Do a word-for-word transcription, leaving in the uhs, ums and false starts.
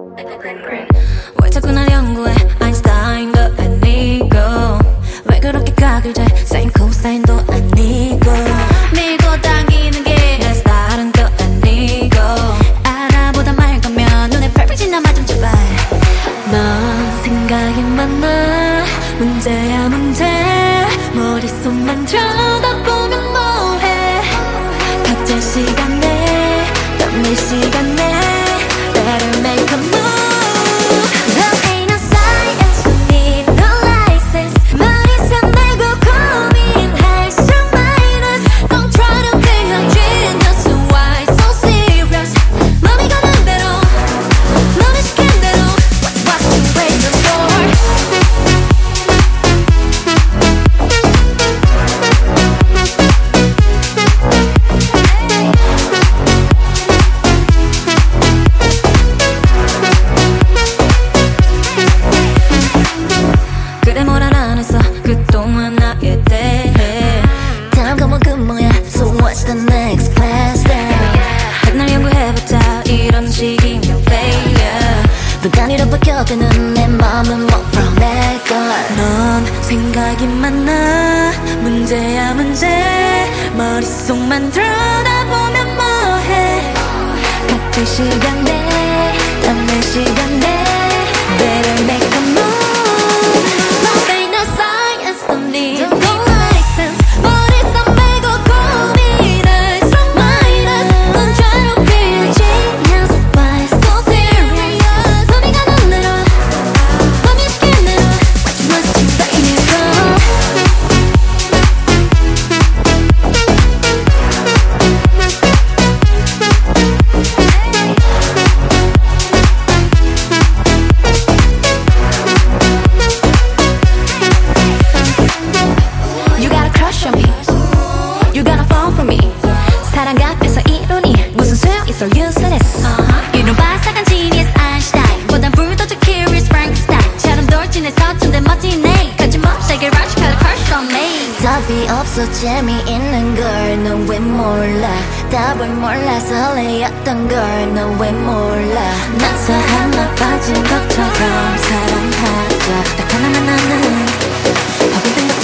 왜 자꾸 날 연구해 아인슈타인도 아니고 왜 그렇게 각을 재 사인 코사인도 아니고 밀고 당기는 게 내 스타일은 또 아니고 알아보다 말 거면 눈에 펄펄 나마 좀 제발 넌 생각이 많아 문제야 문제 머릿속만 들여다보면 뭐해 각자 시간에 땀낼 시간에 Better make a move. Love ain't no science, we need no license. 머리속 말고 고민할수록 minus. Don't try to be a genius, why so serious? 맘이 가는 대로, 맘이 시킨 대로. What you waiting for? 그래 뭘 알아냈어 그동안 나에 대해 다음 과목 그 뭐야 So what's the next class then 맨날 연구해봤자 이런 식이면 failure 너 단위로 바뀌어가는 내 맘은 못 풀어 내걸 넌 생각이 많아 문제야 문제 머릿속만 들여다보면 뭐해 각자 시간에 땀낼 시간에 Better make a move. Love ain't no science, don't need no license. 머릿속 말고 고민할수록 minus. Don't try to be a genius, why so serious? 맘이 가는 대로, 맘이 시킨 대로. What you waiting for? You got a crush on me. You gonna fall for me. 사랑 앞에서 이론이 무슨 소용 있어 useless. 이런 바삭한 genius Einstein 보단 불도저 curious Frankenstein처럼 돌진해 서툰데 멋지네 거침없이 logical crush on me. 답이 없어 재미있는 걸 넌 왜 몰라 답을 몰라 설레였던 걸 넌 왜 몰라 난서 하나 빠진 것처럼 사랑하자 딱 하나만 나는